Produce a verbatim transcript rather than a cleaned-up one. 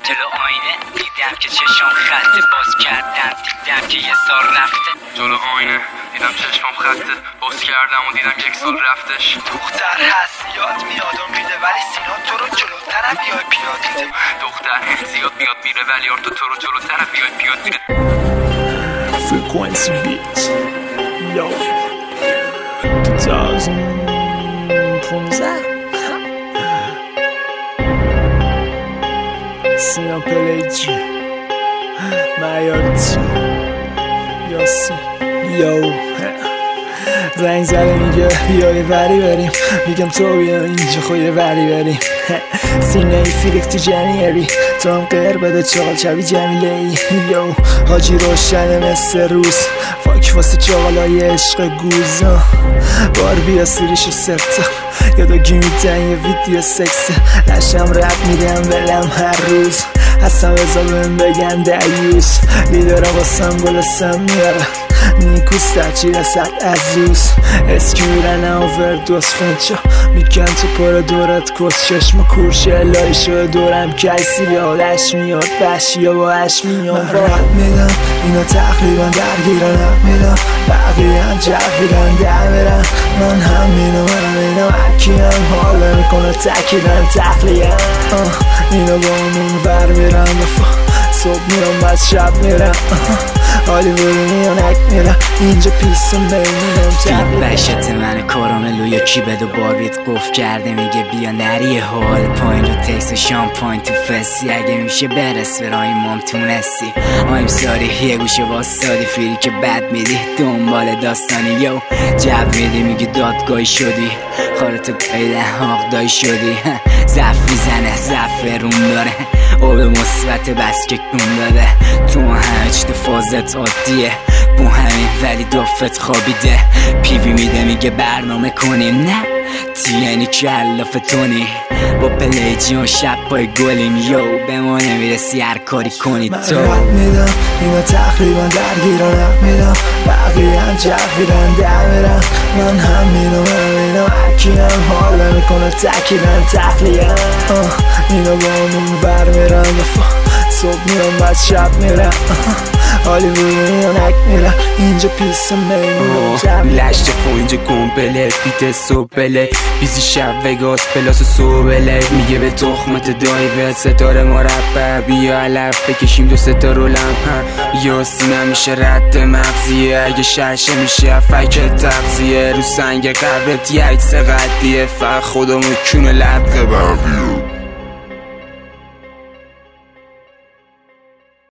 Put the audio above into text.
جلو آینه دیدم که چشم خطه، باز کردم دیدم که یه سال رفته. جلو آینه دیدم چشمم خطه، باز کردم و دیدم یک سال رفتش. دختر هست یاد میاد و میده ولی سینا تو رو جلوترم بیای پیاد میده. دختر زیاد میاد میره ولی تو تو رو جلوترم بیای پیاد میره. Frequency Beats Yo دوازده پونزده سینا پلیجی معیارتی یاسی یو زنگ زده میگه بیا یه وری بریم، میگم تو بیا اینجا خود یه وری بریم. سینه ای فیلیک تو جنیری تو هم قیر بده چاقل شبی جمیله ای. یو حاجی روشنه مثل روز فاک واسه چاقلای عشق گوزا بار بیا سیریشو ستا یادگی میدن یه ویدیو سکسه لشم رب میدم بلم هر روز هستم ازا بهم بگن دیوز لیدرم واسم گلستم میارم نیکوست هرچی رسد از روز اسکی میرن اووردوز فنچا میگن تو پر دورت کس چشم کورشه الهی شده دورم کسی یادش میاد بشیا با اش میان رد میدم اینا تقریبا درگیرن حق میدم بقیه هم جفیرن در میرن من هم میدم من اینا هرکی هم حال میکنه تکیدن تخلیه اینا با اون ور میرن بفا صبح میرم بعد شب میرم حالی بودی میانک میرم اینجا پیس میمونم فیل بشت من کارامل و یکی بد و باریت قف کرده میگه بیا نری حال پایین رو تکس و شامپاین تو فسی اگه میشه برس برای مام تونستی آیم ساری یه گوشه باستادی فیری که بد میدی دنبال داستانی یو جب میدی میگی دادگاهی شدی خارتو قیده حاق دایی شدی زف میزنه زف روم داره او به مثبت بس که کن داده تو همه چی تو فازت عادیه بو همین ولی دافت خوابیده پیوی میده میگه برنامه کنیم نه تی یعنی کلاف تونی با پلیجی و شب پای گلیم یو به ما نمیرسی هر کاری کنی تو من رد میدم اینا تقریبا درگیرن حق میدم بقیه هم جفیرن در میرن من هم میدم من اینا هرکی هم حال میکنه تکیدن تخلیه اینا با همون بر میرن بفا صبح میرم بعد شب میرم حالی بودی میانک میرم اینجا پیس میمونم لشت خو اینجا گمبله بیت صبحله بیزی شب وگاس پلاس صبحله میگه به تخمت دایوه ستاره مربع بیا علف بکشیم دو ستا رو لمپ یا سینه میشه رد مغزیه اگه شرشه میشه فکر تغذیه رو سنگ قبرت یک سه قدیه فقط خودمو کونه لبقه بردیه